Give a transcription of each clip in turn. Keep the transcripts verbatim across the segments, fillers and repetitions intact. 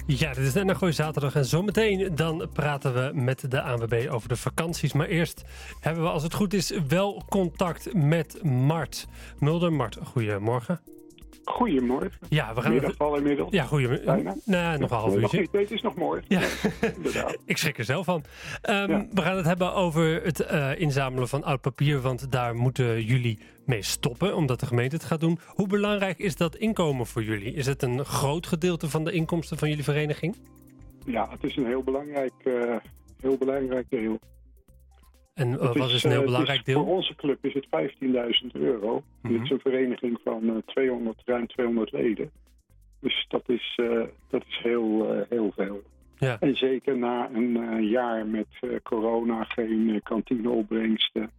Ja, dit is net een goede zaterdag en zometeen dan praten we met de A N W B over de vakanties. Maar eerst hebben we, als het goed is, wel contact met Mart Mulder. Mart, goedemorgen. Goedemorgen. Ja, we gaan Middag het... al inmiddels. Ja, goedemorgen. Nou, nog een half nee, uurtje. Nog niet, nee, het is nog mooi. Ja. Ja, inderdaad. Ik schrik er zelf van. Um, Ja. We gaan het hebben over het uh, inzamelen van oud papier, want daar moeten jullie mee stoppen, omdat de gemeente het gaat doen. Hoe belangrijk is dat inkomen voor jullie? Is het een groot gedeelte van de inkomsten van jullie vereniging? Ja, het is een heel belangrijk, uh, heel belangrijk deel. En uh, Het wat is een heel uh, belangrijk is, deel? Voor onze club is het vijftienduizend euro. Mhm. Dit is een vereniging van uh, tweehonderd, ruim tweehonderd leden. Dus dat is, uh, dat is heel, uh, heel veel. Ja. En zeker na een uh, jaar met uh, corona, geen uh, kantineopbrengsten.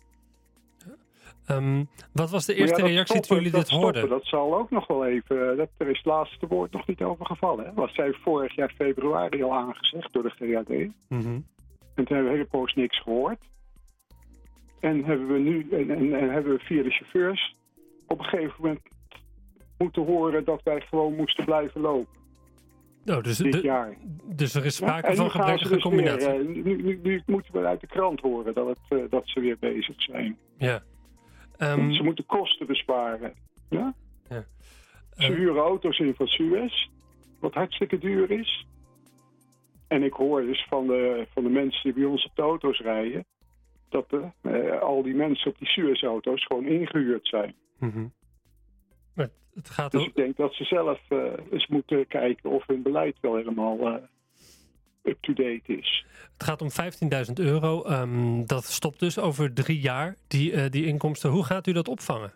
Um, wat was de eerste ja, reactie stoppen, toen jullie dit dat hoorden? Stoppen, dat zal ook nog wel even... Dat, er is het laatste woord nog niet over gevallen. Hè? Dat was zij vorig jaar februari al aangezegd door de G A D. Mm-hmm. En toen hebben we een hele poos niks gehoord. En hebben we nu en, en, en hebben we via de chauffeurs op een gegeven moment moeten horen dat wij gewoon moesten blijven lopen. Oh, dus, dit de, jaar. dus er is sprake ja, van gebrekkige dus combinatie. Weer, uh, nu, nu, nu moeten we uit de krant horen dat, het, uh, dat ze weer bezig zijn. Ja. Um, ze moeten kosten besparen. Ja? Ja. Ze Uh, huren auto's in van Suez, wat hartstikke duur is. En ik hoor dus van de, van de mensen die bij ons op de auto's rijden, dat de, uh, al die mensen op die Suez-auto's gewoon ingehuurd zijn. mm-hmm. Maar het gaat Dus ook... ik denk dat ze zelf uh, eens moeten kijken of hun beleid wel helemaal uh, up-to-date is. Het gaat om vijftienduizend euro. Um, dat stopt dus over drie jaar, die, uh, die inkomsten. Hoe gaat u dat opvangen?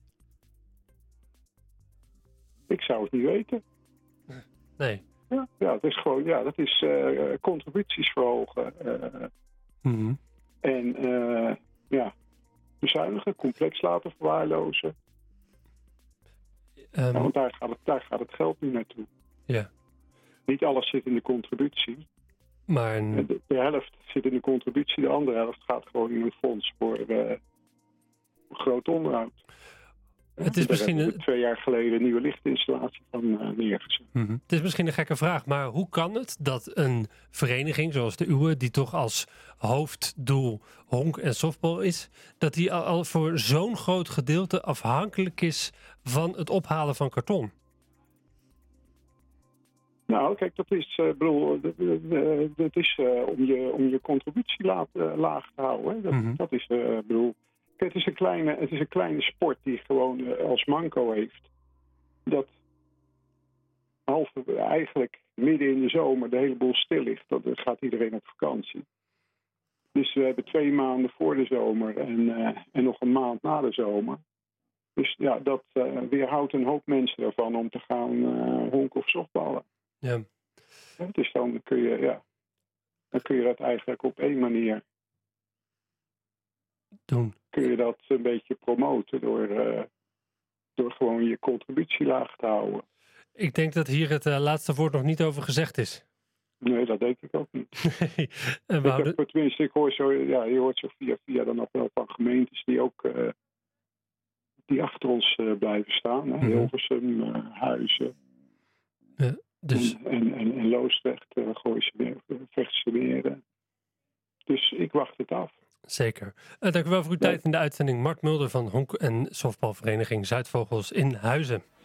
Ik zou het niet weten. Nee. Ja, ja, het is gewoon, ja, dat is uh, contributies verhogen. Uh, mm-hmm. En uh, ja, bezuinigen, complex laten verwaarlozen. Um, ja, want daar gaat, het, daar gaat het geld nu naartoe. Ja. Niet alles zit in de contributie. Maar een... de, de helft zit in de contributie, de andere helft gaat gewoon in een fonds voor uh, groot onderhoud. Het is misschien een... twee jaar geleden een nieuwe lichtinstallatie van uh, neergezet. Mm-hmm. Het is misschien een gekke vraag, maar hoe kan het dat een vereniging zoals de uwe, die toch als hoofddoel honk en softbal is, dat die al, al voor zo'n groot gedeelte afhankelijk is van het ophalen van karton? Nou, kijk, dat is, uh, bedoel, dat, uh, dat is uh, om, je, om je contributie laat, uh, laag te houden. Hè. Dat, mm-hmm. dat is, uh, bedoel... Het is, een kleine, het is een kleine sport die gewoon uh, als manco heeft. Dat halve, eigenlijk midden in de zomer de hele boel stil ligt. Dan gaat iedereen op vakantie. Dus we hebben twee maanden voor de zomer en, uh, en nog een maand na de zomer. Dus ja, dat uh, weerhoudt een hoop mensen ervan om te gaan uh, honken of softballen. Ja. Ja, dus dan kun je, ja, dan kun je dat eigenlijk op één manier doen. Kun je dat een beetje promoten door, uh, door gewoon je contributie laag te houden. Ik denk dat hier het uh, laatste woord nog niet over gezegd is. Nee, dat denk ik ook niet. Nee. En ik heb, tenminste, ik hoor zo, ja, je hoort zo via via dan nog wel van gemeentes die ook uh, die achter ons uh, blijven staan. Hè? Mm-hmm. Hilversum, uh, Huizen. Ja, dus... En, en, en, en Loosdrecht, uh, Gooise Meer, Vechtse Meren. Dus ik wacht het af. Zeker. Uh, dank u wel voor uw tijd in de uitzending. Mart Mulder van honk- en softbalvereniging Zuidvogels in Huizen.